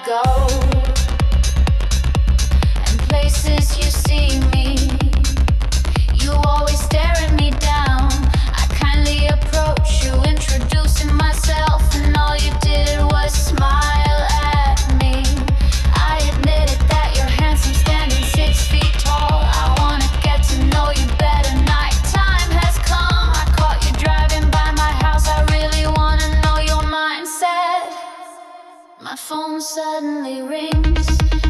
go, and places you see me. You always staring me down. I kindly approach you, introducing myself, and all you did was smile at me. I admitted that you're handsome, standing 6 feet tall. I wanna get to know you better. Nighttime has come. I caught you driving by my house. I really wanna know your mindset. My phone suddenly rings.